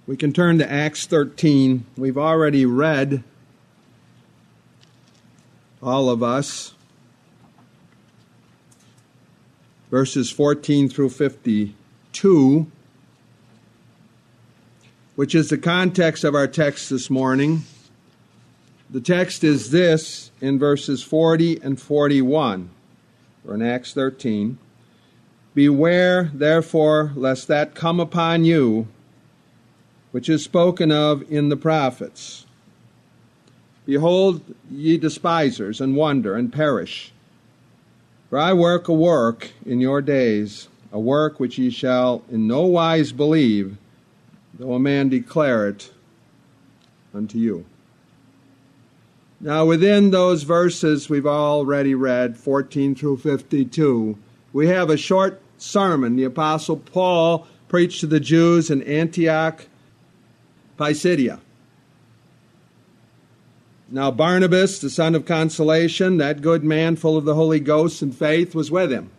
We can turn to Acts 13. We've already read, all of us, verses 14 through 52, which is the context of our text this morning. The text is this in verses 40 and 41, or in Acts 13. Beware, therefore, lest that come upon you, which is spoken of in the prophets. Behold, ye despisers, and wonder, and perish. For I work a work in your days, a work which ye shall in no wise believe, though a man declare it unto you. Now, within those verses we've already read, 14 through 52, we have a short sermon the Apostle Paul preached to the Jews in Antioch, Pisidia. Now Barnabas, the son of consolation, that good man full of the Holy Ghost and faith, was with him.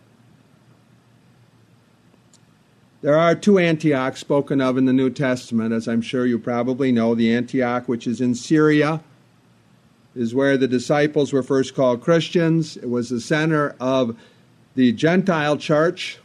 There are two Antiochs spoken of in the New Testament, as I'm sure you probably know. The Antioch which is in Syria is where the disciples were first called Christians. It was the center of the Gentile church.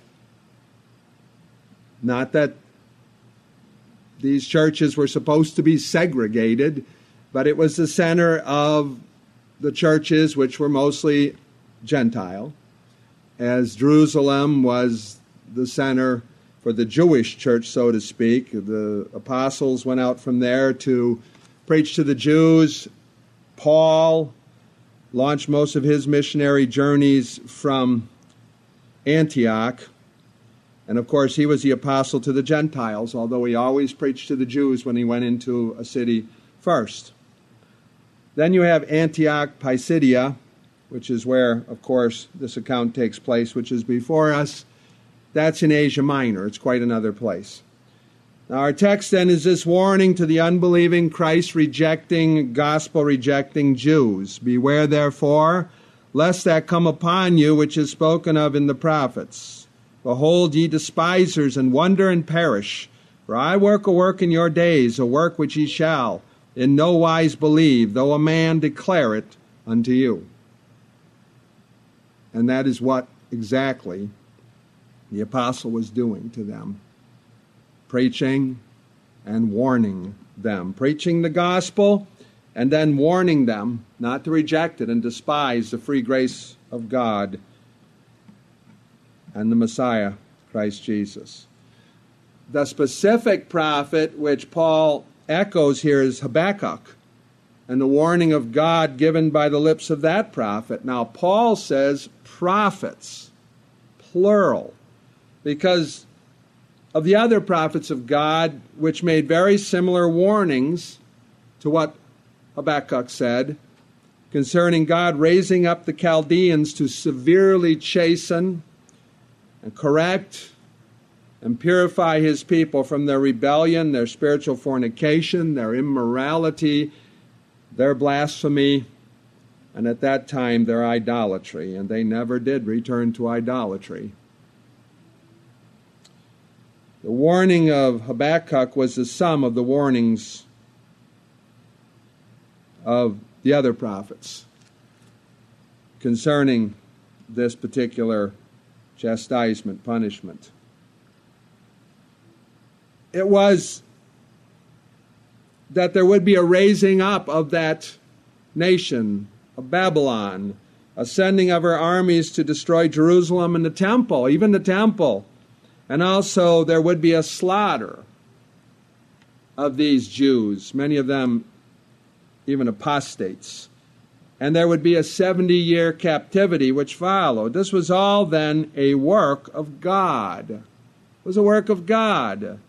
Not that these churches were supposed to be segregated, but it was the center of the churches which were mostly Gentile, as Jerusalem was the center for the Jewish church, so to speak. The apostles went out from there to preach to the Jews. Paul launched most of his missionary journeys from Antioch. And of course, he was the apostle to the Gentiles, although he always preached to the Jews when he went into a city first. Then you have Antioch, Pisidia, which is where, of course, this account takes place, which is before us. That's in Asia Minor. It's quite another place. Now, our text then is this warning to the unbelieving, Christ-rejecting, gospel-rejecting Jews. Beware, therefore, lest that come upon you which is spoken of in the prophets. Behold, ye despisers, and wonder and perish. For I work a work in your days, a work which ye shall in no wise believe, though a man declare it unto you. And that is what exactly the apostle was doing to them. Preaching and warning them. Preaching the gospel and then warning them not to reject it and despise the free grace of God and the Messiah, Christ Jesus. The specific prophet which Paul echoes here is Habakkuk, and the warning of God given by the lips of that prophet. Now, Paul says prophets, plural, because of the other prophets of God which made very similar warnings to what Habakkuk said concerning God raising up the Chaldeans to severely chasten and correct and purify his people from their rebellion, their spiritual fornication, their immorality, their blasphemy, and at that time their idolatry. And they never did return to idolatry. The warning of Habakkuk was the sum of the warnings of the other prophets concerning this particular chastisement, punishment. It was that there would be a raising up of that nation, of Babylon, a sending of her armies to destroy Jerusalem and the temple, even the temple. And also there would be a slaughter of these Jews, many of them even apostates. And there would be a 70-year captivity which followed. This was all then a work of God. It was a work of God.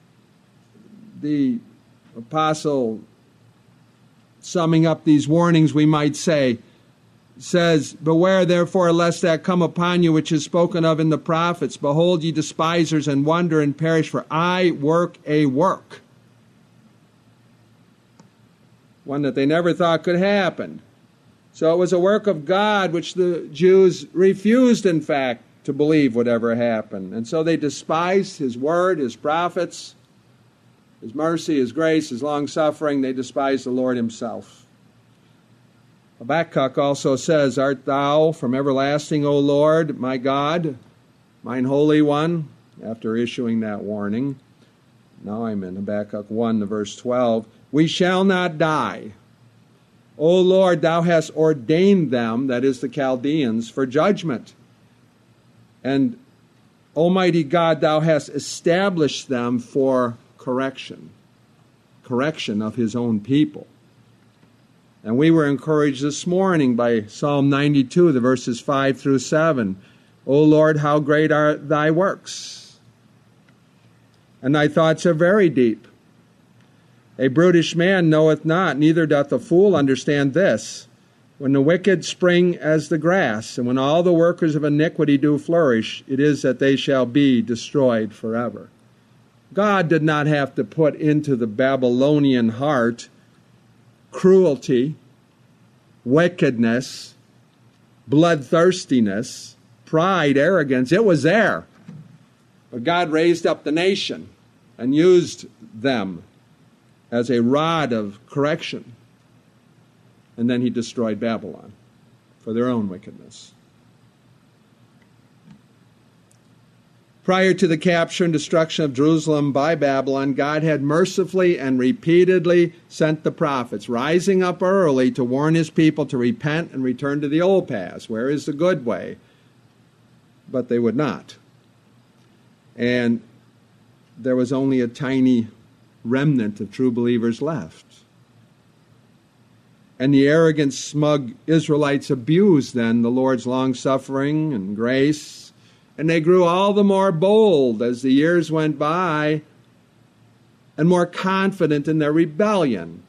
The apostle, summing up these warnings, we might say, says, beware therefore lest that come upon you which is spoken of in the prophets. Behold, ye despisers, and wonder and perish, for I work a work. One that they never thought could happen. So it was a work of God which the Jews refused, in fact, to believe would ever happen. And so they despised his word, his prophets. His mercy, His grace, His long-suffering, they despise the Lord Himself. Habakkuk also says, Art thou from everlasting, O Lord, my God, mine Holy One? After issuing that warning. Now I'm in Habakkuk 1, verse 12. We shall not die. O Lord, thou hast ordained them, that is the Chaldeans, for judgment. And Almighty God, thou hast established them for correction of His own people. And we were encouraged this morning by Psalm 92, the verses 5 through 7. O Lord, how great are thy works, and thy thoughts are very deep. A brutish man knoweth not, neither doth a fool understand this. When the wicked spring as the grass, and when all the workers of iniquity do flourish, it is that they shall be destroyed forever. God did not have to put into the Babylonian heart cruelty, wickedness, bloodthirstiness, pride, arrogance. It was there. But God raised up the nation and used them as a rod of correction. And then He destroyed Babylon for their own wickedness. Prior to the capture and destruction of Jerusalem by Babylon, God had mercifully and repeatedly sent the prophets, rising up early to warn His people to repent and return to the old paths. Where is the good way? But they would not. And there was only a tiny remnant of true believers left. And the arrogant, smug Israelites abused then the Lord's long-suffering and grace, and they grew all the more bold as the years went by and more confident in their rebellion,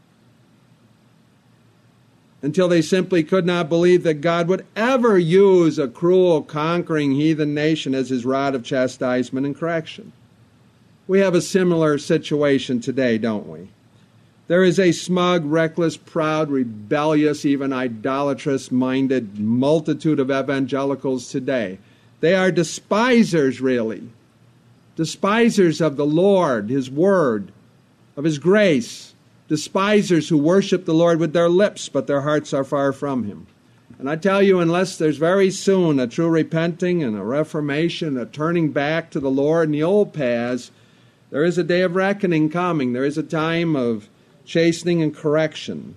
until they simply could not believe that God would ever use a cruel, conquering heathen nation as His rod of chastisement and correction. We have a similar situation today, don't we? There is a smug, reckless, proud, rebellious, even idolatrous-minded multitude of evangelicals today. They are despisers, really. Despisers of the Lord, His Word, of His grace. Despisers who worship the Lord with their lips, but their hearts are far from Him. And I tell you, unless there's very soon a true repenting and a reformation, a turning back to the Lord and the old paths, there is a day of reckoning coming. There is a time of chastening and correction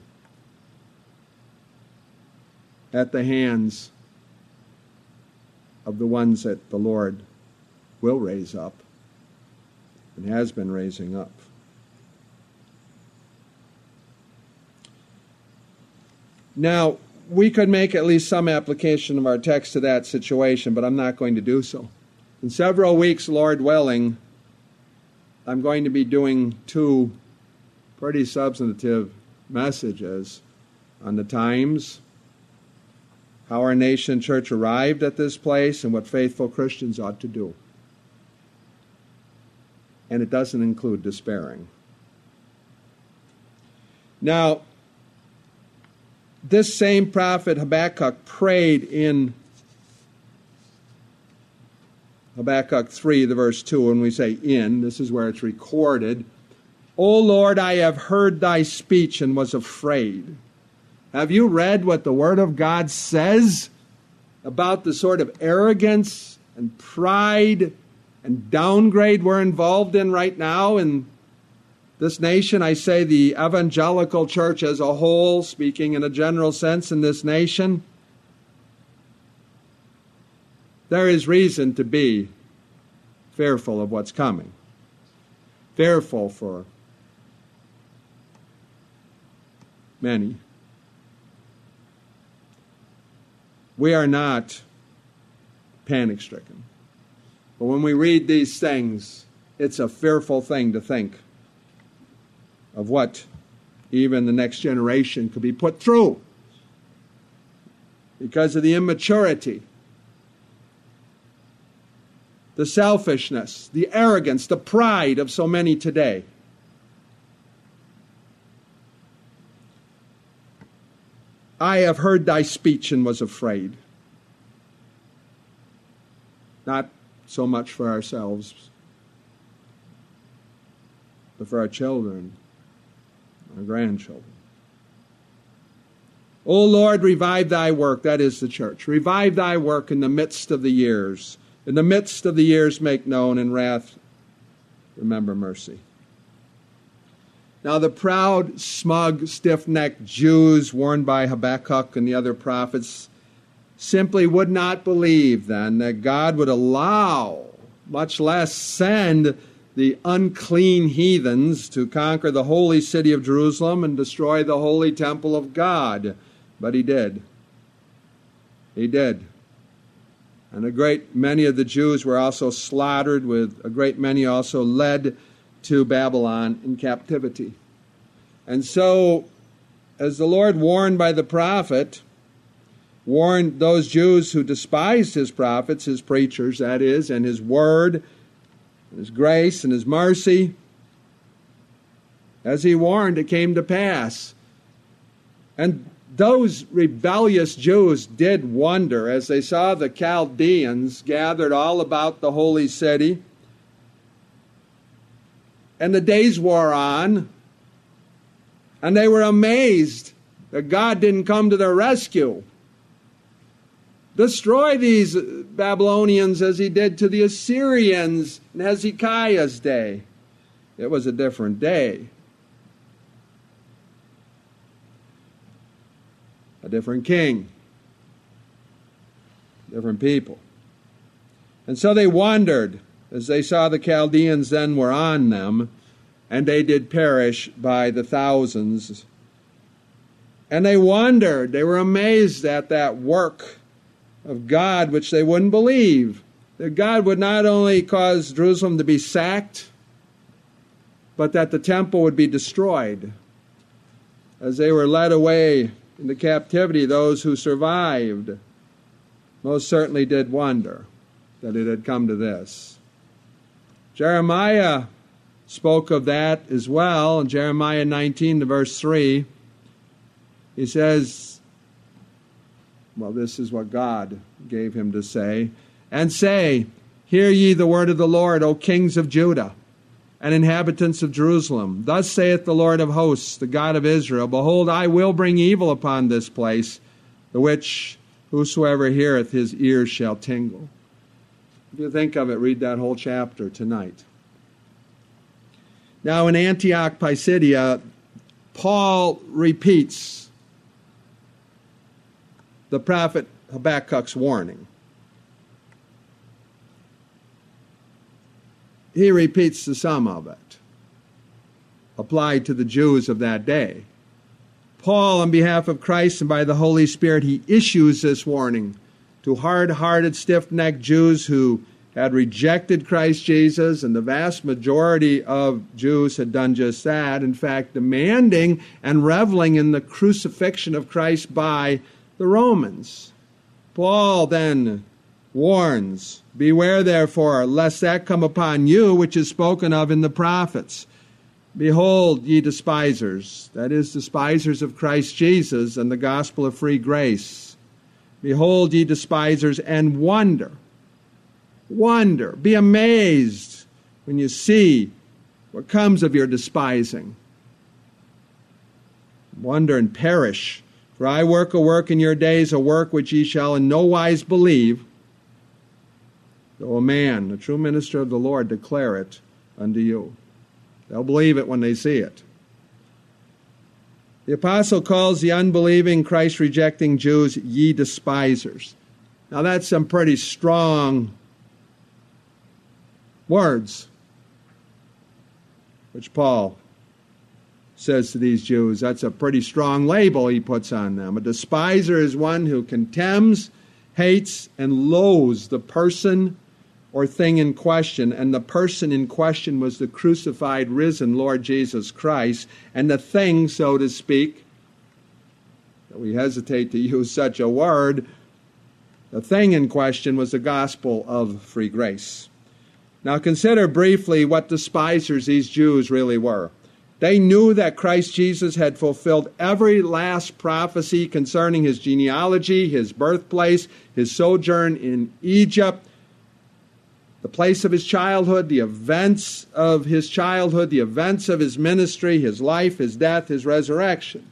at the hands of the ones that the Lord will raise up and has been raising up. Now, we could make at least some application of our text to that situation, but I'm not going to do so. In several weeks, Lord willing, I'm going to be doing 2 pretty substantive messages on the times, how our nation and church arrived at this place, and what faithful Christians ought to do. And it doesn't include despairing. Now, this same prophet Habakkuk prayed in Habakkuk 3, the verse 2, and we say in, this is where it's recorded, O Lord, I have heard thy speech and was afraid. Have you read what the Word of God says about the sort of arrogance and pride and downgrade we're involved in right now in this nation? I say the evangelical church as a whole, speaking in a general sense in this nation. There is reason to be fearful of what's coming. Fearful for many. We are not panic-stricken. But when we read these things, it's a fearful thing to think of what even the next generation could be put through because of the immaturity, the selfishness, the arrogance, the pride of so many today. I have heard thy speech and was afraid. Not so much for ourselves, but for our children, our grandchildren. O Lord, revive thy work, that is the church. Revive thy work in the midst of the years. In the midst of the years make known, in wrath remember mercy. Now the proud, smug, stiff-necked Jews warned by Habakkuk and the other prophets simply would not believe then that God would allow, much less send, the unclean heathens to conquer the holy city of Jerusalem and destroy the holy temple of God. But he did. He did. And a great many of the Jews were also slaughtered, with a great many also led to Babylon in captivity. And so, as the Lord warned by the prophet, warned those Jews who despised his prophets, his preachers, that is, and his word, and his grace and his mercy, as he warned, it came to pass. And those rebellious Jews did wonder as they saw the Chaldeans gathered all about the holy city. And the days wore on, and they were amazed that God didn't come to their rescue. Destroy these Babylonians as he did to the Assyrians in Hezekiah's day. It was a different day. A different king. Different people. And so they wondered as they saw the Chaldeans then were on them, and they did perish by the thousands. And they wondered, they were amazed at that work of God, which they wouldn't believe. That God would not only cause Jerusalem to be sacked, but that the temple would be destroyed. As they were led away into captivity, those who survived most certainly did wonder that it had come to this. Jeremiah spoke of that as well. In Jeremiah 19, verse 3, he says, well, this is what God gave him to say, and say, hear ye the word of the Lord, O kings of Judah, and inhabitants of Jerusalem. Thus saith the Lord of hosts, the God of Israel, behold, I will bring evil upon this place, the which whosoever heareth his ears shall tingle. If you think of it, read that whole chapter tonight. Now in Antioch Pisidia, Paul repeats the prophet Habakkuk's warning. He repeats the sum of it, applied to the Jews of that day. Paul, on behalf of Christ and by the Holy Spirit, he issues this warning to hard-hearted, stiff-necked Jews who had rejected Christ Jesus, and the vast majority of Jews had done just that, in fact, demanding and reveling in the crucifixion of Christ by the Romans. Paul then warns, beware therefore, lest that come upon you which is spoken of in the prophets. Behold, ye despisers, that is, despisers of Christ Jesus and the gospel of free grace. Behold, ye despisers, and wonder, be amazed when you see what comes of your despising. Wonder and perish, for I work a work in your days, a work which ye shall in no wise believe, though a man, a true minister of the Lord, declare it unto you. They'll believe it when they see it. The apostle calls the unbelieving, Christ-rejecting Jews ye despisers. Now that's some pretty strong words which Paul says to these Jews. That's a pretty strong label he puts on them. A despiser is one who contemns, hates, and loathes the person or thing in question. And the person in question was the crucified, risen Lord Jesus Christ. And the thing, so to speak, that we hesitate to use such a word, the thing in question was the gospel of free grace. Now consider briefly what despisers these Jews really were. They knew that Christ Jesus had fulfilled every last prophecy concerning his genealogy, his birthplace, his sojourn in Egypt, the place of his childhood, the events of his childhood, the events of his ministry, his life, his death, his resurrection.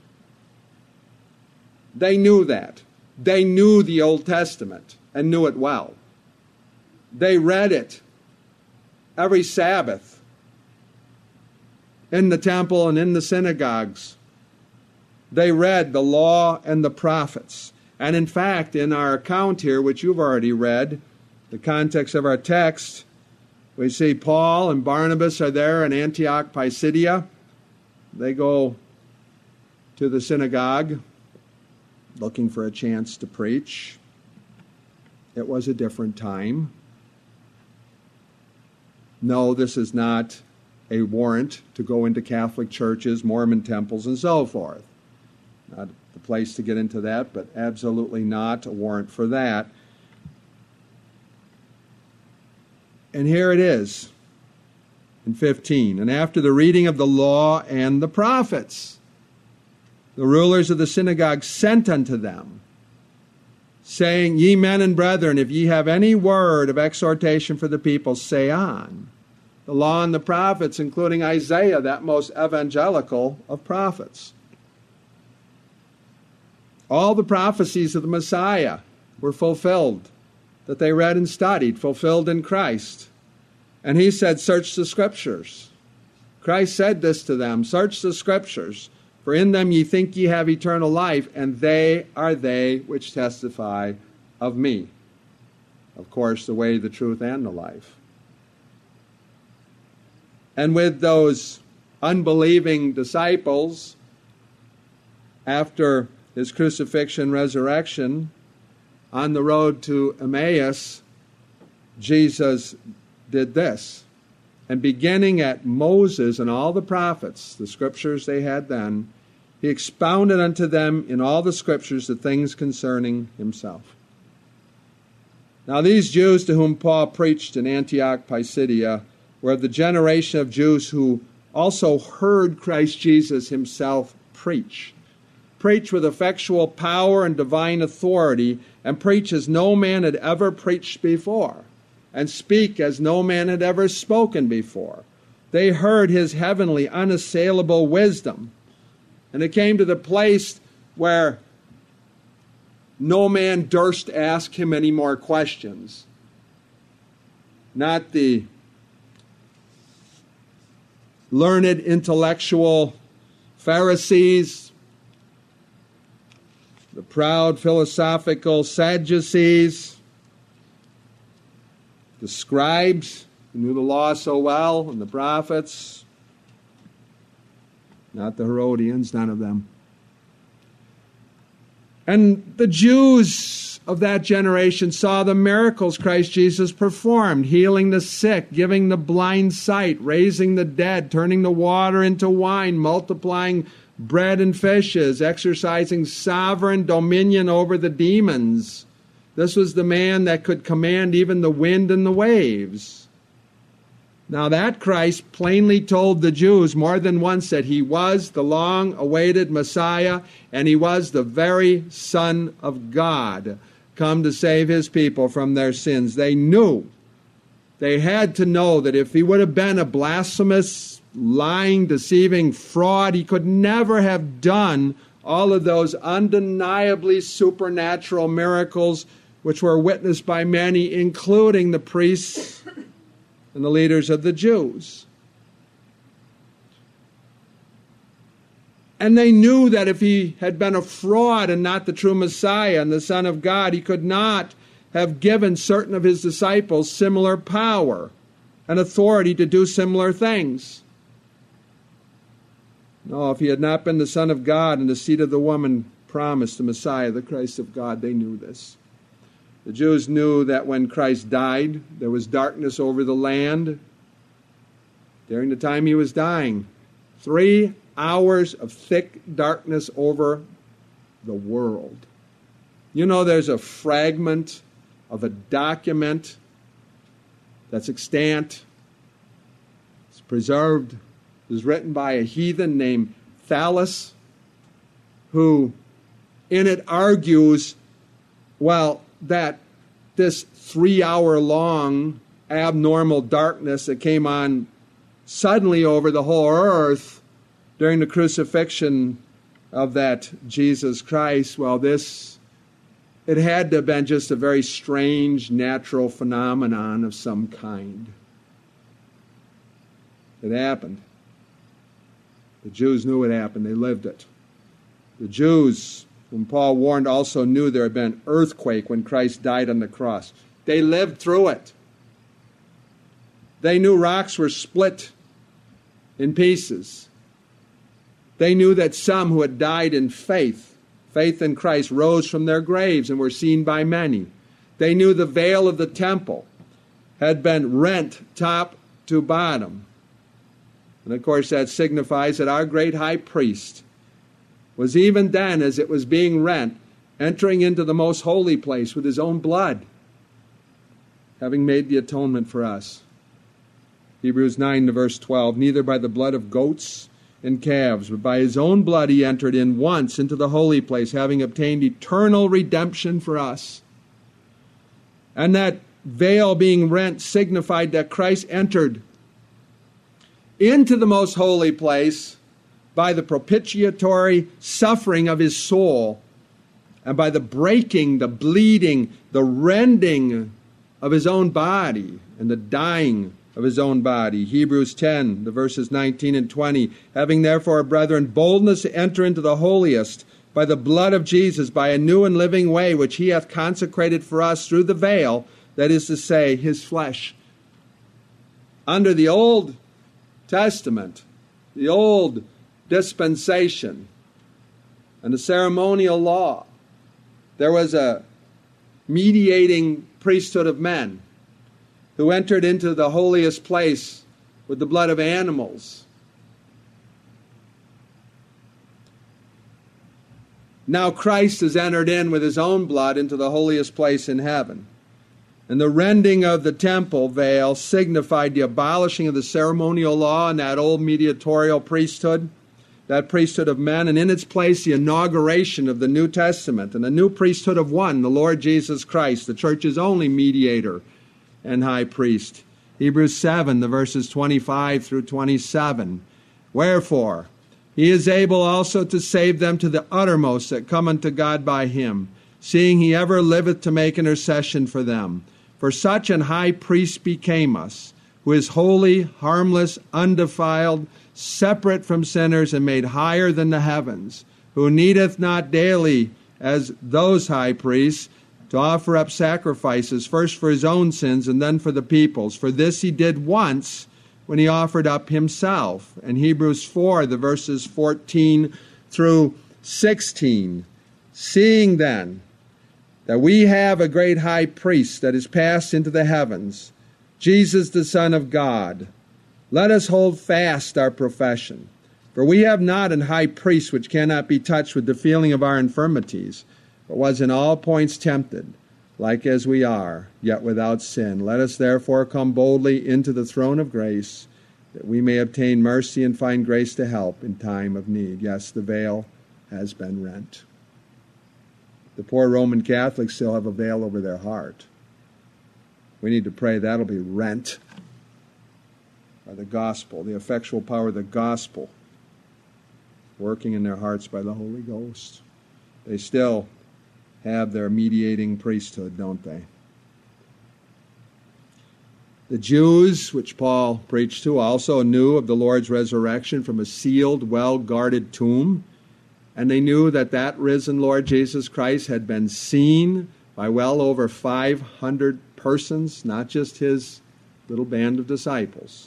They knew that. They knew the Old Testament and knew it well. They read it every Sabbath in the temple and in the synagogues. They read the law and the prophets. And in fact, in our account here, which you've already read, the context of our text, we see Paul and Barnabas are there in Antioch, Pisidia. They go to the synagogue looking for a chance to preach. It was a different time. No, this is not a warrant to go into Catholic churches, Mormon temples, and so forth. Not the place to get into that, but absolutely not a warrant for that. And here it is in 15. And after the reading of the law and the prophets, the rulers of the synagogue sent unto them, saying, Ye men and brethren, if ye have any word of exhortation for the people, say on. The law and the prophets, including Isaiah, that most evangelical of prophets. All the prophecies of the Messiah were fulfilled, that they read and studied, fulfilled in Christ. And he said, search the Scriptures. Christ said this to them, search the Scriptures, for in them ye think ye have eternal life, and they are they which testify of me. Of course, the way, the truth, and the life. And with those unbelieving disciples, after his crucifixion, resurrection, on the road to Emmaus, Jesus did this. And beginning at Moses and all the prophets, the scriptures they had then, he expounded unto them in all the scriptures the things concerning himself. Now these Jews to whom Paul preached in Antioch, Pisidia, were of the generation of Jews who also heard Christ Jesus himself preach. Preach with effectual power and divine authority, and preach as no man had ever preached before, and speak as no man had ever spoken before. They heard his heavenly, unassailable wisdom. And it came to the place where no man durst ask him any more questions. Not the learned intellectual Pharisees, the proud philosophical Sadducees, the scribes who knew the law so well, and the prophets, not the Herodians, none of them. And the Jews of that generation saw the miracles Christ Jesus performed, healing the sick, giving the blind sight, raising the dead, turning the water into wine, multiplying bread and fishes, exercising sovereign dominion over the demons. This was the man that could command even the wind and the waves. Now that Christ plainly told the Jews more than once that he was the long-awaited Messiah, and he was the very Son of God, come to save his people from their sins. They knew, they had to know that if he would have been a blasphemous, lying, deceiving fraud, he could never have done all of those undeniably supernatural miracles which were witnessed by many, including the priests and the leaders of the Jews. And they knew that if he had been a fraud and not the true Messiah and the Son of God, he could not have given certain of his disciples similar power and authority to do similar things. No, if he had not been the Son of God and the seed of the woman promised, the Messiah, the Christ of God, they knew this. The Jews knew that when Christ died, there was darkness over the land. During the time he was dying, 3 hours of thick darkness over the world. You know, there's a fragment of a document that's extant. It's preserved. It was written by a heathen named Thallus, who in it argues, well, that this 3-hour long abnormal darkness that came on suddenly over the whole earth during the crucifixion of that Jesus Christ, well, it had to have been just a very strange natural phenomenon of some kind. It happened. The Jews knew it happened. They lived it. The Jews, whom Paul warned, also knew there had been an earthquake when Christ died on the cross. They lived through it. They knew rocks were split in pieces. They knew that some who had died in faith in Christ, rose from their graves and were seen by many. They knew the veil of the temple had been rent top to bottom. And of course that signifies that our great high priest was, even then as it was being rent, entering into the most holy place with his own blood, having made the atonement for us. Hebrews 9 to verse 12, neither by the blood of goats and calves, but by his own blood he entered in once into the holy place, having obtained eternal redemption for us. And that veil being rent signified that Christ entered into the most holy place by the propitiatory suffering of his soul and by the breaking, the bleeding, the rending of his own body and the dying of his own body. Hebrews 10, the verses 19 and 20. Having therefore, brethren, boldness to enter into the holiest by the blood of Jesus, by a new and living way, which he hath consecrated for us through the veil, that is to say, his flesh. Under the Old Testament, the old dispensation, and the ceremonial law, there was a mediating priesthood of men who entered into the holiest place with the blood of animals. Now Christ has entered in with his own blood into the holiest place in heaven. And the rending of the temple veil signified the abolishing of the ceremonial law and that old mediatorial priesthood, that priesthood of men, and in its place the inauguration of the New Testament and the new priesthood of one, the Lord Jesus Christ, the church's only mediator and high priest. Hebrews 7, the verses 25 through 27. Wherefore, he is able also to save them to the uttermost that come unto God by him, seeing he ever liveth to make intercession for them. For such an high priest became us, who is holy, harmless, undefiled, separate from sinners, and made higher than the heavens, who needeth not daily, as those high priests, to offer up sacrifices, first for his own sins and then for the people's. For this he did once, when he offered up himself. And Hebrews 4, the verses 14 through 16. Seeing then that we have a great high priest that is passed into the heavens, Jesus the Son of God, let us hold fast our profession. For we have not an high priest which cannot be touched with the feeling of our infirmities, but was in all points tempted, like as we are, yet without sin. Let us therefore come boldly into the throne of grace, that we may obtain mercy and find grace to help in time of need. Yes, the veil has been rent. The poor Roman Catholics still have a veil over their heart. We need to pray that'll be rent by the gospel, the effectual power of the gospel, working in their hearts by the Holy Ghost. They still have their mediating priesthood, don't they? The Jews, which Paul preached to, also knew of the Lord's resurrection from a sealed, well-guarded tomb, and they knew that that risen Lord Jesus Christ had been seen by well over 500 persons, not just his little band of disciples.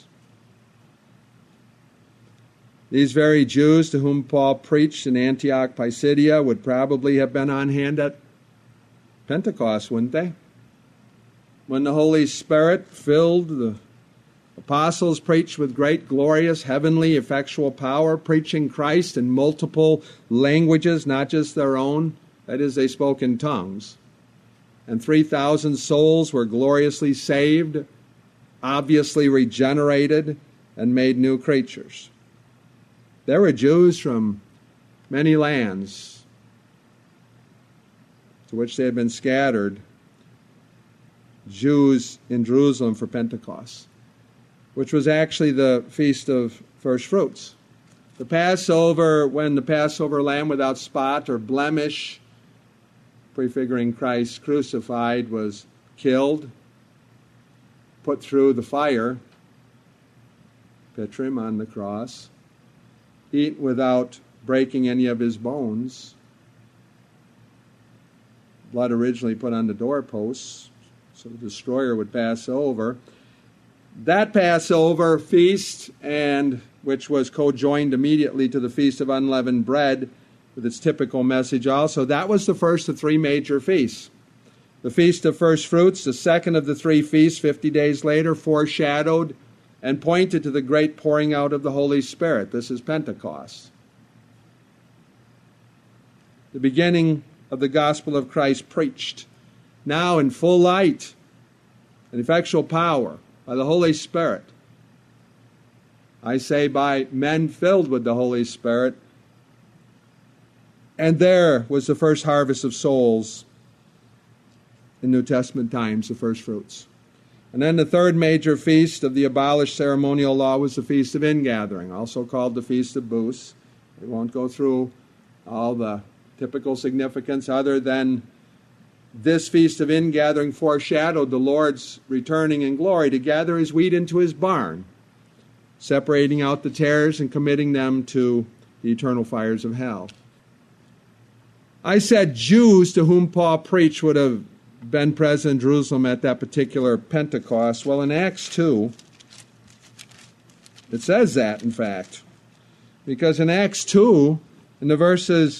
These very Jews to whom Paul preached in Antioch, Pisidia, would probably have been on hand at Pentecost, wouldn't they? When the Holy Spirit filled the apostles, preached with great, glorious, heavenly, effectual power, preaching Christ in multiple languages, not just their own. That is, they spoke in tongues. And 3,000 souls were gloriously saved, obviously regenerated, and made new creatures. There were Jews from many lands, 'to which they had been scattered, Jews in Jerusalem for Pentecost, which was actually the Feast of First Fruits. The Passover, when the Passover lamb without spot or blemish, prefiguring Christ crucified, was killed, put through the fire, picture him on the cross, eat without breaking any of his bones, blood originally put on the doorposts, so the destroyer would pass over. That Passover feast, and which was co-joined immediately to the Feast of Unleavened Bread, with its typical message also, that was the first of three major feasts. The Feast of First Fruits, the second of the three feasts 50 days later, foreshadowed and pointed to the great pouring out of the Holy Spirit. This is Pentecost. The beginning of the gospel of Christ preached, now in full light and effectual power by the Holy Spirit. I say by men filled with the Holy Spirit. And there was the first harvest of souls in New Testament times, the first fruits. And then the third major feast of the abolished ceremonial law was the Feast of Ingathering, also called the Feast of Booths. We won't go through all the typical significance other than this Feast of Ingathering foreshadowed the Lord's returning in glory to gather his wheat into his barn, separating out the tares and committing them to the eternal fires of hell. I said Jews to whom Paul preached would have been present in Jerusalem at that particular Pentecost. Well, in Acts 2, it says that, in fact. Because in Acts 2, in the verses,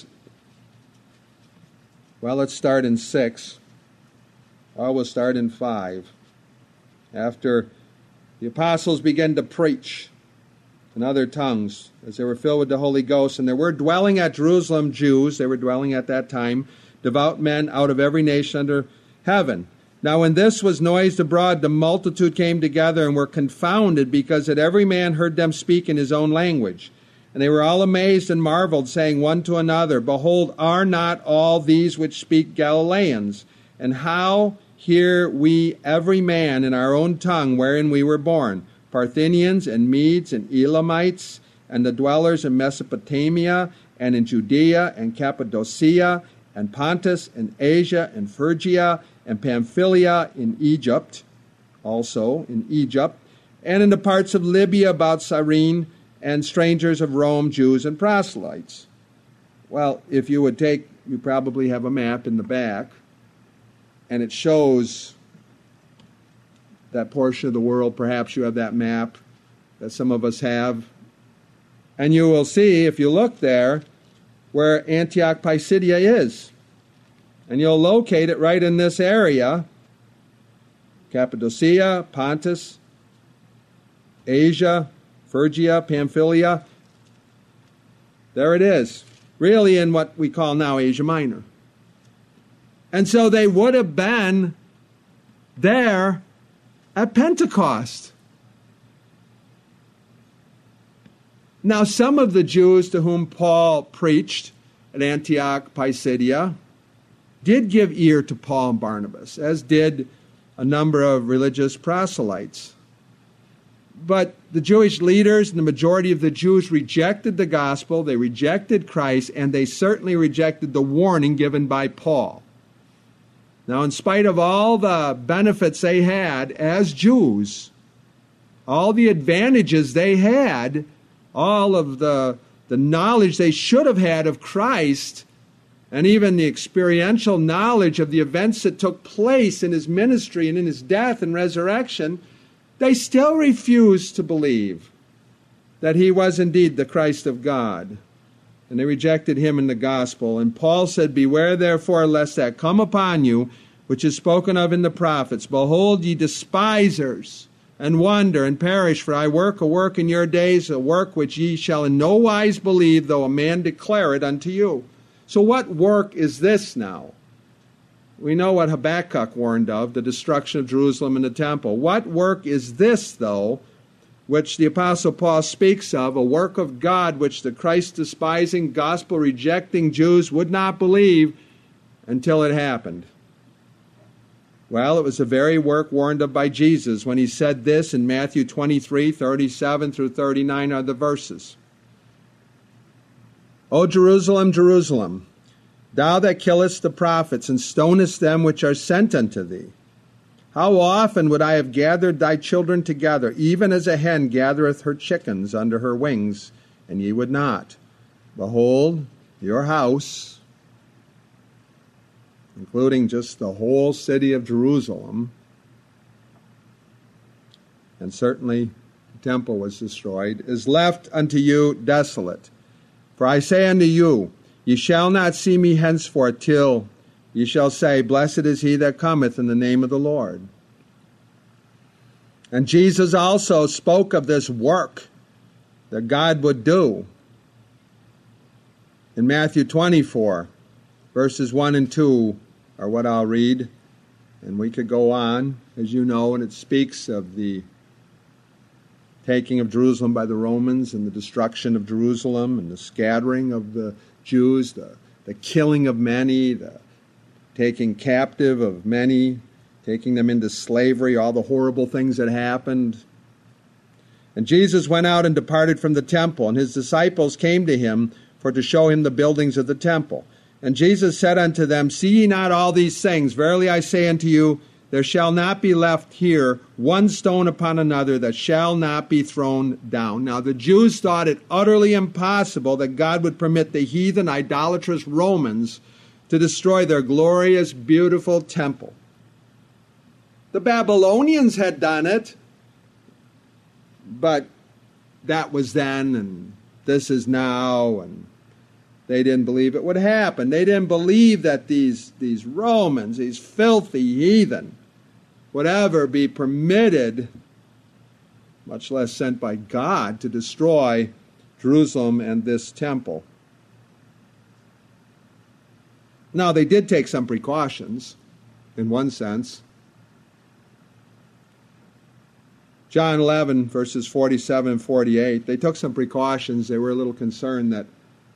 well, let's start in 6. Or we'll start in 5. After the apostles began to preach in other tongues, as they were filled with the Holy Ghost, and there were dwelling at Jerusalem Jews, they were dwelling at that time, devout men out of every nation under heaven. Now when this was noised abroad, the multitude came together and were confounded, because that every man heard them speak in his own language. And they were all amazed and marveled, saying one to another, Behold, are not all these which speak Galileans? And how hear we every man in our own tongue wherein we were born? Parthians and Medes and Elamites, and the dwellers in Mesopotamia, and in Judea and Cappadocia, and Pontus, and Asia, and Phrygia, and Pamphylia in Egypt, also in Egypt, and in the parts of Libya about Cyrene, and strangers of Rome, Jews, and proselytes. Well, if you would take, you probably have a map in the back, and it shows that portion of the world. Perhaps you have that map that some of us have. And you will see, if you look there, where Antioch Pisidia is. And you'll locate it right in this area. Cappadocia, Pontus, Asia, Phrygia, Pamphylia. There it is. Really in what we call now Asia Minor. And so they would have been there at Pentecost. Now, some of the Jews to whom Paul preached at Antioch Pisidia did give ear to Paul and Barnabas, as did a number of religious proselytes. But the Jewish leaders and the majority of the Jews rejected the gospel, they rejected Christ, and they certainly rejected the warning given by Paul. Now, in spite of all the benefits they had as Jews, all the advantages they had, all of the knowledge they should have had of Christ, and even the experiential knowledge of the events that took place in his ministry and in his death and resurrection, they still refused to believe that he was indeed the Christ of God. And they rejected him in the gospel. And Paul said, Beware therefore lest that come upon you, which is spoken of in the prophets. Behold, ye despisers, and wonder, and perish, for I work a work in your days, a work which ye shall in no wise believe, though a man declare it unto you. So what work is this now? We know what Habakkuk warned of, the destruction of Jerusalem and the temple. What work is this, though, which the Apostle Paul speaks of, a work of God which the Christ-despising, gospel-rejecting Jews would not believe until it happened? Well, it was the very work warned of by Jesus when he said this in Matthew 23, 37 through 39 are the verses. O Jerusalem, Jerusalem, thou that killest the prophets and stonest them which are sent unto thee, how often would I have gathered thy children together, even as a hen gathereth her chickens under her wings, and ye would not. Behold, your house, including just the whole city of Jerusalem, and certainly the temple was destroyed, is left unto you desolate. For I say unto you, ye shall not see me henceforth till ye shall say, Blessed is he that cometh in the name of the Lord. And Jesus also spoke of this work that God would do in Matthew 24, verses 1 and 2 are what I'll read. And we could go on, as you know, and it speaks of the taking of Jerusalem by the Romans and the destruction of Jerusalem and the scattering of the Jews, the killing of many, the taking captive of many, taking them into slavery, all the horrible things that happened. And Jesus went out and departed from the temple, and his disciples came to him for to show him the buildings of the temple. And Jesus said unto them, See ye not all these things? Verily I say unto you, there shall not be left here one stone upon another that shall not be thrown down. Now the Jews thought it utterly impossible that God would permit the heathen, idolatrous Romans to destroy their glorious, beautiful temple. The Babylonians had done it, but that was then, and this is now, and they didn't believe it would happen. They didn't believe that these Romans, these filthy heathen, would ever be permitted, much less sent by God, to destroy Jerusalem and this temple. Now, they did take some precautions, in one sense. John 11, verses 47 and 48, they took some precautions. They were a little concerned that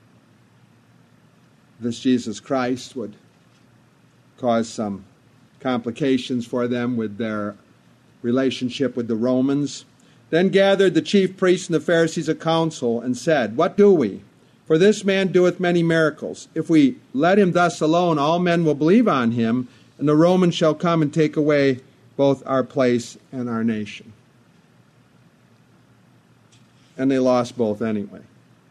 this Jesus Christ would cause some complications for them with their relationship with the Romans. Then gathered the chief priests and the Pharisees a council and said, What do we? For this man doeth many miracles. If we let him thus alone, all men will believe on him, and the Romans shall come and take away both our place and our nation. And they lost both anyway.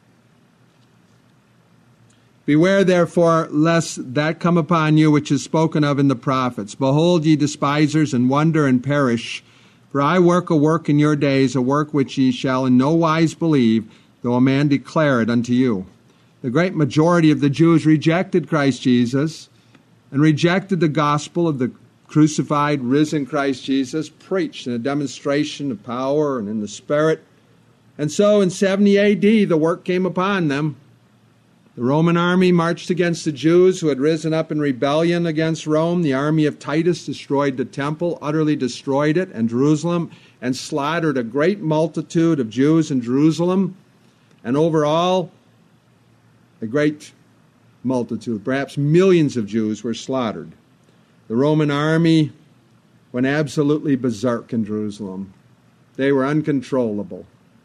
Beware therefore lest that come upon you which is spoken of in the prophets. Behold, ye despisers, and wonder and perish. For I work a work in your days, a work which ye shall in no wise believe, though a man declare it unto you. The great majority of the Jews rejected Christ Jesus and rejected the gospel of the crucified, risen Christ Jesus, preached in a demonstration of power and in the Spirit. And so in 70 A.D., the work came upon them. The Roman army marched against the Jews who had risen up in rebellion against Rome. The army of Titus destroyed the temple, utterly destroyed it, and Jerusalem, and slaughtered a great multitude of Jews in Jerusalem. And overall, a great multitude, perhaps millions of Jews were slaughtered. The Roman army went absolutely berserk in Jerusalem. They were uncontrollable,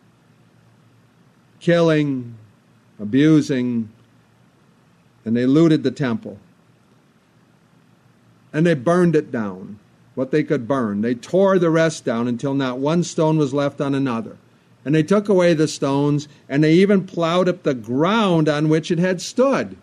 killing, abusing, and they looted the temple. And they burned it down, what they could burn. They tore the rest down until not one stone was left on another. And they took away the stones, and they even plowed up the ground on which it had stood.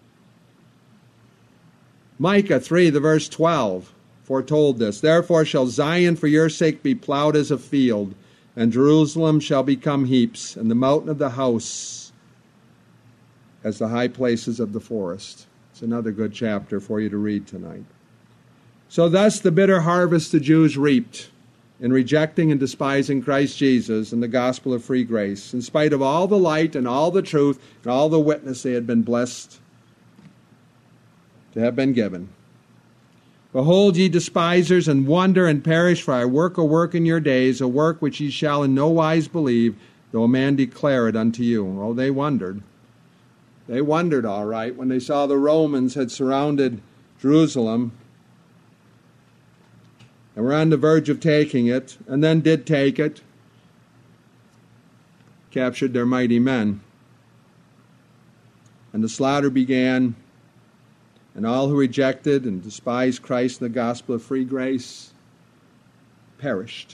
Micah 3, the verse 12, foretold this. Therefore shall Zion for your sake be plowed as a field, and Jerusalem shall become heaps, and the mountain of the house as the high places of the forest. It's another good chapter for you to read tonight. So thus the bitter harvest the Jews reaped in rejecting and despising Christ Jesus and the gospel of free grace, in spite of all the light and all the truth and all the witness they had been blessed to have been given. Behold, ye despisers, and wonder and perish, for I work a work in your days, a work which ye shall in no wise believe, though a man declare it unto you. Oh, they wondered. They wondered, all right, when they saw the Romans had surrounded Jerusalem and were on the verge of taking it, and then did take it, captured their mighty men. And the slaughter began, and all who rejected and despised Christ and the gospel of free grace perished.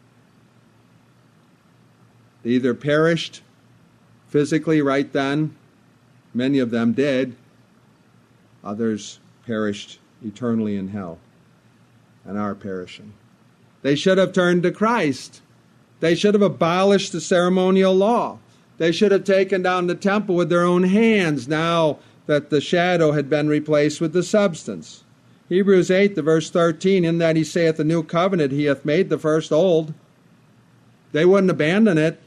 They either perished physically right then, many of them did, others perished eternally in hell and are perishing. They should have turned to Christ. They should have abolished the ceremonial law. They should have taken down the temple with their own hands now that the shadow had been replaced with the substance. Hebrews 8, the verse 13, in that he saith the new covenant, he hath made the first old. They wouldn't abandon it,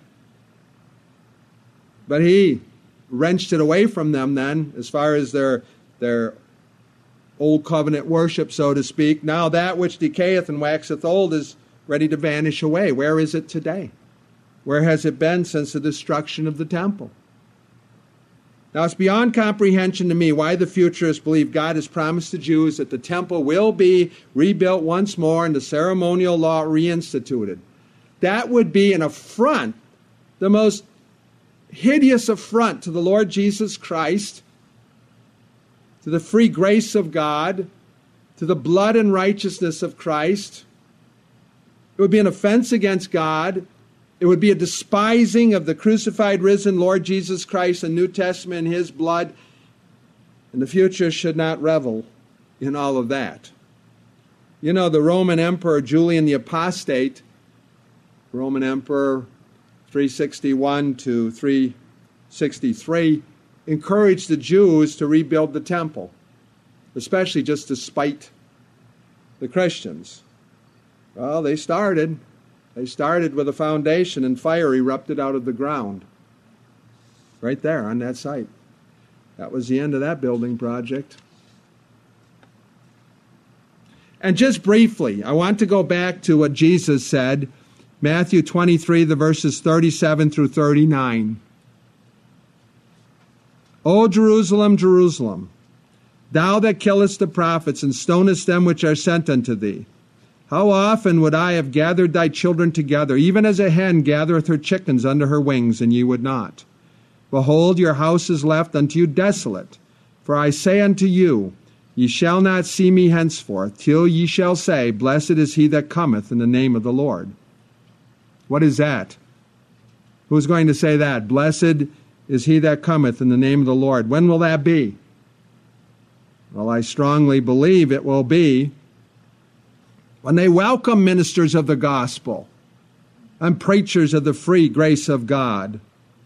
but he wrenched it away from them then, as far as their old covenant worship, so to speak. Now that which decayeth and waxeth old is ready to vanish away. Where is it today? Where has it been since the destruction of the temple? Now it's beyond comprehension to me why the futurists believe God has promised the Jews that the temple will be rebuilt once more and the ceremonial law reinstituted. That would be an affront, the most hideous affront to the Lord Jesus Christ, to the free grace of God, to the blood and righteousness of Christ. It would be an offense against God. It would be a despising of the crucified, risen Lord Jesus Christ and New Testament and his blood. And the future should not revel in all of that. You know, the Roman Emperor Julian the Apostate, Roman Emperor 361 to 363, encouraged the Jews to rebuild the temple, especially just to spite the Christians. Well, they started. They started with a foundation, and fire erupted out of the ground. Right there on that site. That was the end of that building project. And just briefly, I want to go back to what Jesus said, Matthew 23, the verses 37 through 39. O Jerusalem, Jerusalem, thou that killest the prophets and stonest them which are sent unto thee, how often would I have gathered thy children together, even as a hen gathereth her chickens under her wings, and ye would not? Behold, your house is left unto you desolate. For I say unto you, ye shall not see me henceforth, till ye shall say, Blessed is he that cometh in the name of the Lord. What is that? Who's going to say that? Blessed is he that cometh in the name of the Lord. When will that be? Well, I strongly believe it will be when they welcome ministers of the gospel and preachers of the free grace of God.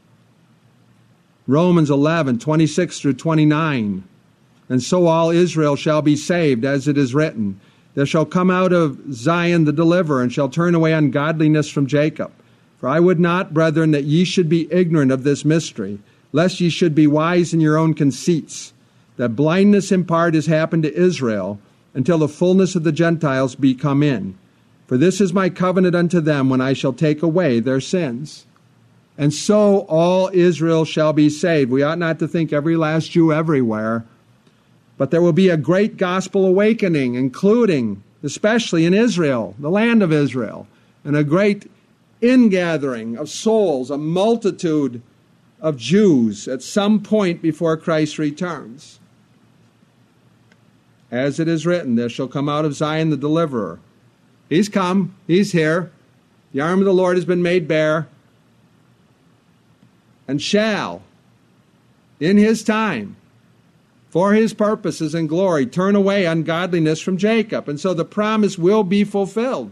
Romans 11, 26 through 29. And so all Israel shall be saved, as it is written, There shall come out of Zion the deliverer, and shall turn away ungodliness from Jacob. For I would not, brethren, that ye should be ignorant of this mystery, lest ye should be wise in your own conceits, that blindness in part has happened to Israel, until the fullness of the Gentiles be come in. For this is my covenant unto them, when I shall take away their sins. And so all Israel shall be saved. We ought not to think every last Jew everywhere, but there will be a great gospel awakening, including, especially in Israel, the land of Israel, and a great ingathering of souls, a multitude of Jews at some point before Christ returns. As it is written, there shall come out of Zion the deliverer. He's come. He's here. The arm of the Lord has been made bare. And shall, in his time, for his purposes and glory, turn away ungodliness from Jacob. And so the promise will be fulfilled.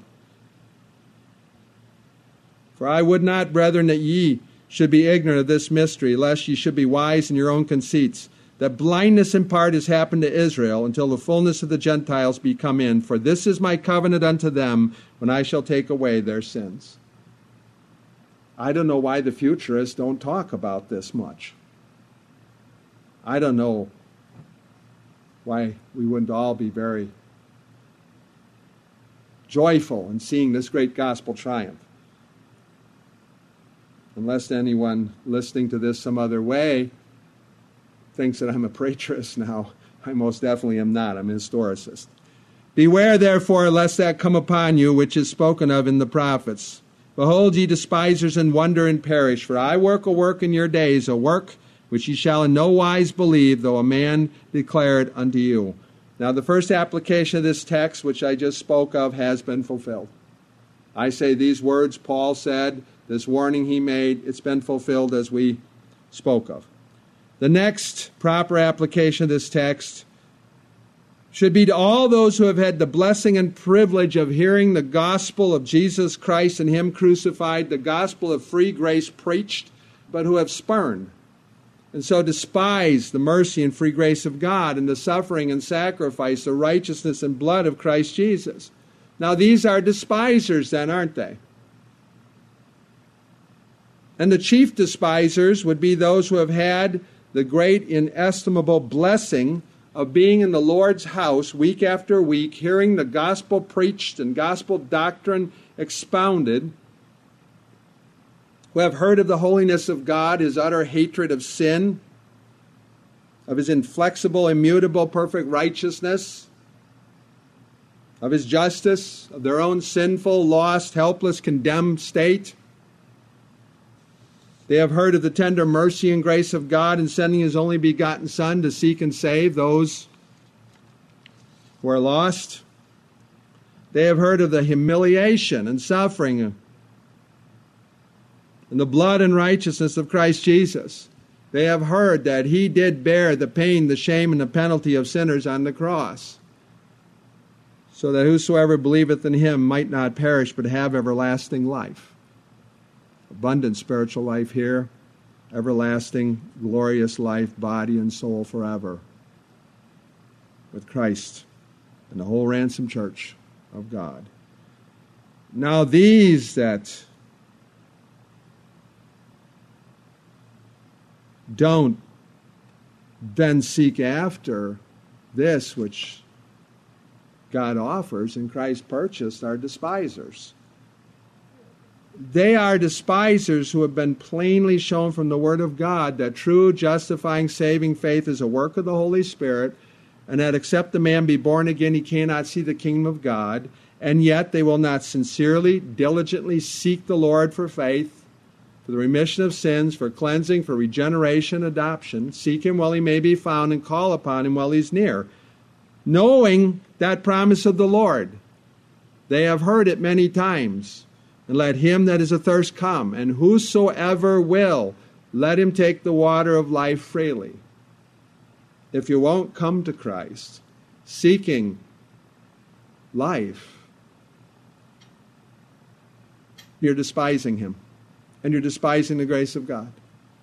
For I would not, brethren, that ye should be ignorant of this mystery, lest ye should be wise in your own conceits, that blindness in part has happened to Israel, until the fullness of the Gentiles be come in. For this is my covenant unto them, when I shall take away their sins. I don't know why the futurists don't talk about this much. I don't know why we wouldn't all be very joyful in seeing this great gospel triumph. Unless anyone listening to this some other way thinks that I'm a preterist now. I most definitely am not. I'm a historicist. Beware therefore lest that come upon you which is spoken of in the prophets. Behold, ye despisers, and wonder and perish. For I work a work in your days, a work which ye shall in no wise believe, though a man declare it unto you. Now the first application of this text, which I just spoke of, has been fulfilled. I say these words Paul said, this warning he made, it's been fulfilled as we spoke of. The next proper application of this text should be to all those who have had the blessing and privilege of hearing the gospel of Jesus Christ and Him crucified, the gospel of free grace preached, but who have spurned and so despised the mercy and free grace of God and the suffering and sacrifice, the righteousness and blood of Christ Jesus. Now these are despisers then, aren't they? And the chief despisers would be those who have had the great inestimable blessing of being in the Lord's house week after week, hearing the gospel preached and gospel doctrine expounded, who have heard of the holiness of God, His utter hatred of sin, of His inflexible, immutable, perfect righteousness, of His justice, of their own sinful, lost, helpless, condemned state. They have heard of the tender mercy and grace of God in sending His only begotten Son to seek and save those who are lost. They have heard of the humiliation and suffering and the blood and righteousness of Christ Jesus. They have heard that He did bear the pain, the shame, and the penalty of sinners on the cross, so that whosoever believeth in Him might not perish but have everlasting life. Abundant spiritual life here, everlasting, glorious life, body and soul forever, with Christ and the whole ransomed church of God. Now these that don't then seek after this which God offers and Christ purchased are despisers. They are despisers who have been plainly shown from the Word of God that true, justifying, saving faith is a work of the Holy Spirit, and that except a man be born again, he cannot see the kingdom of God, and yet they will not sincerely, diligently seek the Lord for faith, for the remission of sins, for cleansing, for regeneration, adoption, seek Him while He may be found, and call upon Him while He's near, knowing that promise of the Lord. They have heard it many times. And let him that is athirst come, and whosoever will, let him take the water of life freely. If you won't come to Christ, seeking life, you're despising Him, and you're despising the grace of God.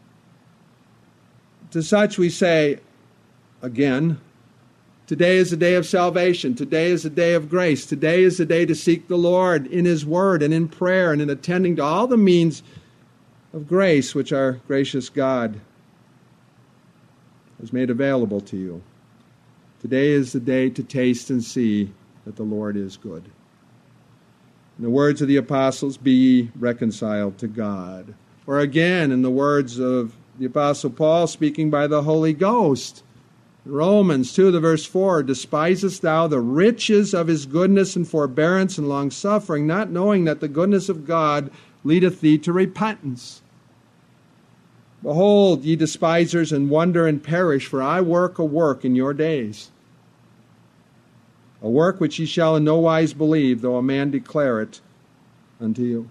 To such we say, again, today is the day of salvation. Today is the day of grace. Today is the day to seek the Lord in His Word and in prayer and in attending to all the means of grace which our gracious God has made available to you. Today is the day to taste and see that the Lord is good. In the words of the apostles, be ye reconciled to God. Or again, in the words of the Apostle Paul speaking by the Holy Ghost, Romans 2, the verse 4, despisest thou the riches of His goodness and forbearance and long-suffering, not knowing that the goodness of God leadeth thee to repentance? Behold, ye despisers, and wonder and perish, for I work a work in your days, a work which ye shall in no wise believe, though a man declare it unto you.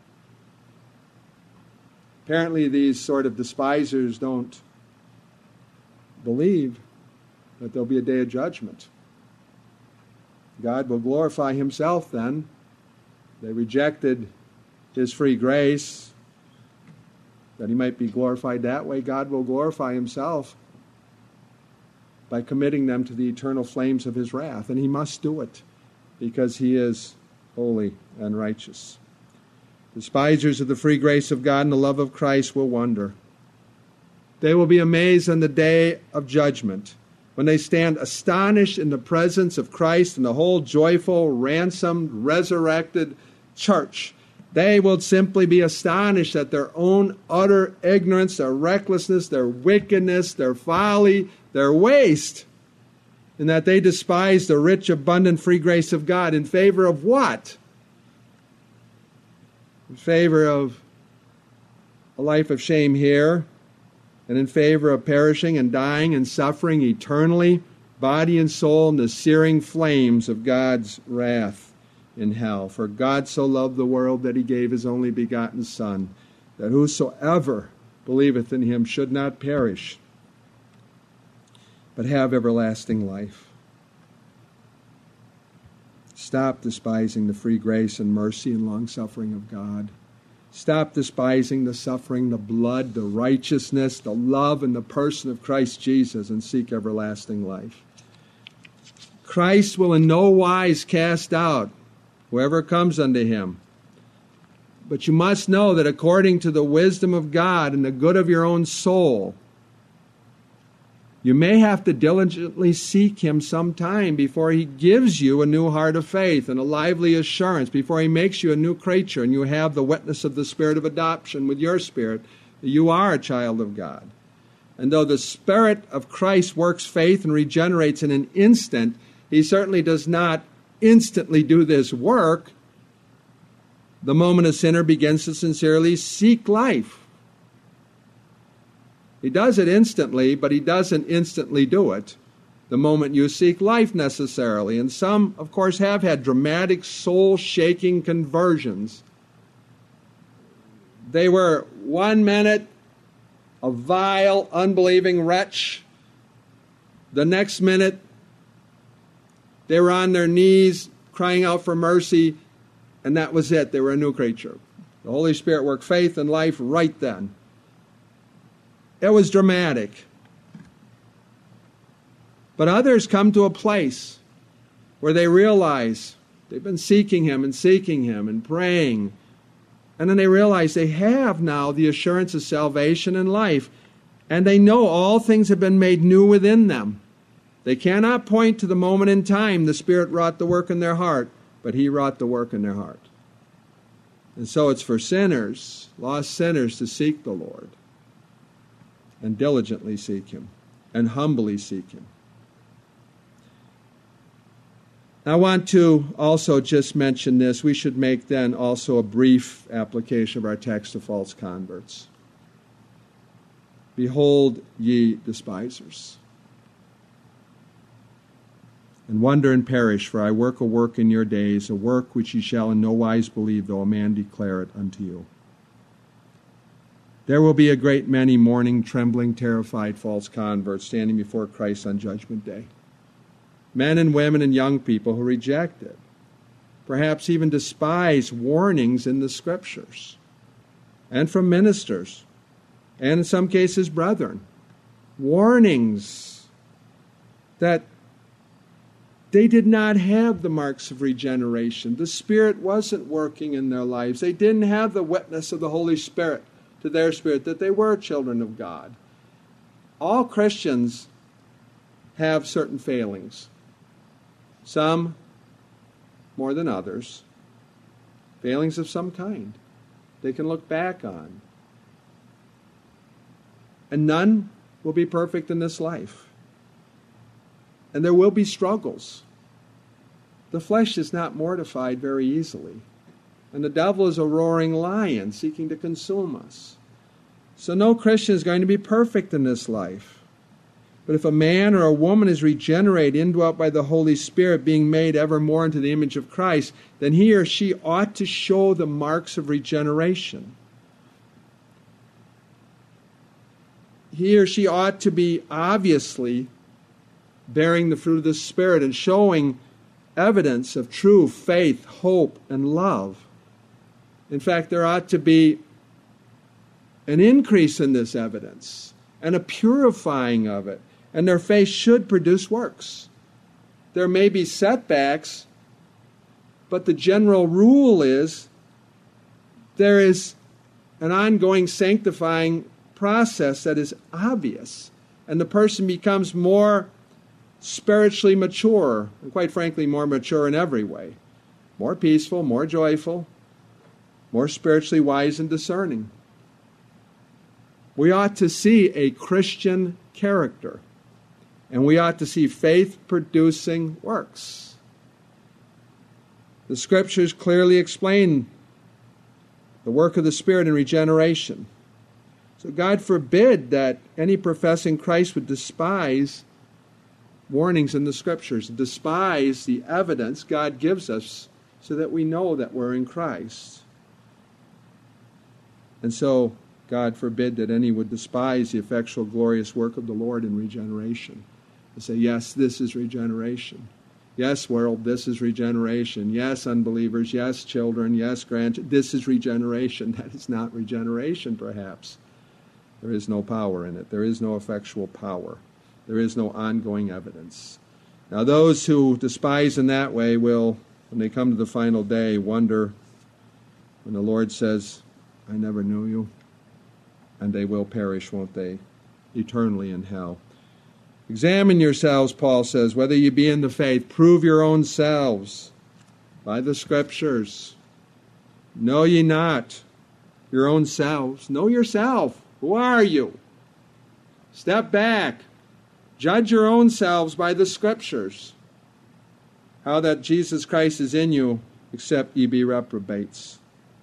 Apparently these sort of despisers don't believe that there'll be a day of judgment. God will glorify Himself then. They rejected His free grace, that He might be glorified that way. God will glorify Himself by committing them to the eternal flames of His wrath, and He must do it because He is holy and righteous. Despisers of the free grace of God and the love of Christ will wonder. They will be amazed on the day of judgment when they stand astonished in the presence of Christ and the whole joyful, ransomed, resurrected church. They will simply be astonished at their own utter ignorance, their recklessness, their wickedness, their folly, their waste. in that they despise the rich, abundant, free grace of God in favor of what? In favor of a life of shame here, and in favor of perishing and dying and suffering eternally, body and soul, in the searing flames of God's wrath in hell. For God so loved the world that he gave his only begotten Son, that whosoever believeth in him should not perish, but have everlasting life. Stop despising the free grace and mercy and long-suffering of God. Stop despising the suffering, the blood, the righteousness, the love, and the person of Christ Jesus, and seek everlasting life. Christ will in no wise cast out whoever comes unto him. But you must know that according to the wisdom of God and the good of your own soul, you may have to diligently seek him sometime before he gives you a new heart of faith and a lively assurance, before he makes you a new creature and you have the witness of the Spirit of adoption with your spirit that you are a child of God. And though the Spirit of Christ works faith and regenerates in an instant, he certainly does not instantly do this work the moment a sinner begins to sincerely seek life. He does it instantly, but he doesn't instantly do it the moment you seek life necessarily. And some, of course, have had dramatic, soul-shaking conversions. They were 1 minute a vile, unbelieving wretch. The next minute, they were on their knees crying out for mercy, and that was it. They were a new creature. The Holy Spirit worked faith and life right then. It was dramatic. But others come to a place where they realize they've been seeking him and praying, and then they realize they have now the assurance of salvation and life, and they know all things have been made new within them. They cannot point to the moment in time the Spirit wrought the work in their heart, but he wrought the work in their heart. And so it's for sinners, lost sinners, to seek the Lord and diligently seek him and humbly seek him. I want to also just mention this. We should make then also a brief application of our text to false converts. Behold ye despisers, and wonder and perish, for I work a work in your days, a work which ye shall in no wise believe, though a man declare it unto you. There will be a great many mourning, trembling, terrified false converts standing before Christ on Judgment Day. Men and women and young people who reject it, perhaps even despise warnings in the Scriptures, and from ministers, and in some cases brethren. Warnings that they did not have the marks of regeneration. The Spirit wasn't working in their lives. They didn't have the witness of the Holy Spirit to their spirit that they were children of God. All Christians have certain failings. Some more than others. Failings of some kind they can look back on. And none will be perfect in this life. And there will be struggles. The flesh is not mortified very easily. And the devil is a roaring lion seeking to consume us. So no Christian is going to be perfect in this life. But if a man or a woman is regenerated, indwelt by the Holy Spirit, being made ever more into the image of Christ, then he or she ought to show the marks of regeneration. He or she ought to be obviously bearing the fruit of the Spirit and showing evidence of true faith, hope, and love. In fact, there ought to be an increase in this evidence and a purifying of it, and their faith should produce works. There may be setbacks, but the general rule is there is an ongoing sanctifying process that is obvious, and the person becomes more spiritually mature, and quite frankly, more mature in every way. More peaceful, more joyful, more spiritually wise and discerning. We ought to see a Christian character. And we ought to see faith-producing works. The Scriptures clearly explain the work of the Spirit in regeneration. So God forbid that any professing Christ would despise warnings in the Scriptures, despise the evidence God gives us so that we know that we're in Christ. And so God forbid that any would despise the effectual, glorious work of the Lord in regeneration. And say, yes, this is regeneration. Yes, world, this is regeneration. Yes, unbelievers. Yes, children. Yes, grandchildren. This is regeneration. That is not regeneration, perhaps. There is no power in it. There is no effectual power. There is no ongoing evidence. Now, those who despise in that way will, when they come to the final day, wonder when the Lord says, I never knew you. And they will perish, won't they, eternally in hell. Examine yourselves, Paul says, whether you be in the faith. Prove your own selves by the Scriptures. Know ye not your own selves. Know yourself. Who are you? Step back. Judge your own selves by the Scriptures. How that Jesus Christ is in you, except ye be reprobates.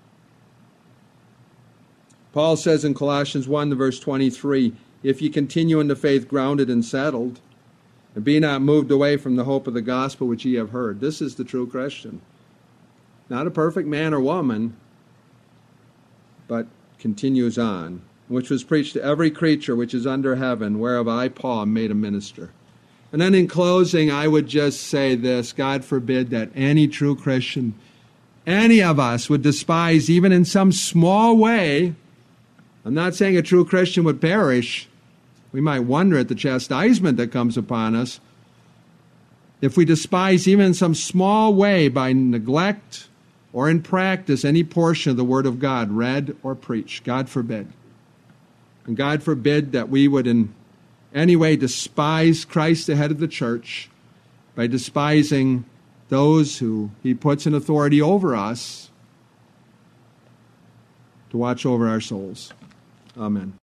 Paul says in Colossians 1, verse 23, if ye continue in the faith grounded and settled, and be not moved away from the hope of the gospel which ye have heard. This is the true Christian. Not a perfect man or woman, but continues on, which was preached to every creature which is under heaven, whereof I, Paul, am made a minister. And then in closing, I would just say this, God forbid that any true Christian, any of us would despise, even in some small way. I'm not saying a true Christian would perish. We might wonder at the chastisement that comes upon us. If we despise even in some small way by neglect or in practice any portion of the Word of God read or preached, God forbid. And God forbid that we would in any way despise Christ, the head of the church, by despising those who He puts in authority over us to watch over our souls. Amen.